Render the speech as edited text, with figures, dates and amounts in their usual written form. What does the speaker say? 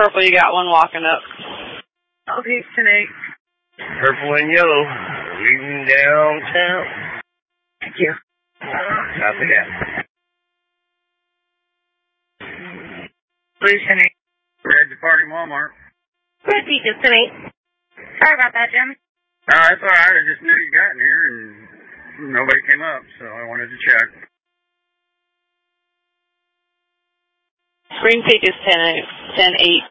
purple, you got one walking up. Okay, 10-8. Purple and yellow, leading downtown. Thank you. Copy that. Please, 10-8. Red departing Walmart. Red Peaches, 10-8. Sorry about that, Jim. That's alright, I just knew you got in here and nobody came up, so I wanted to check. Green Peaches, 10-8.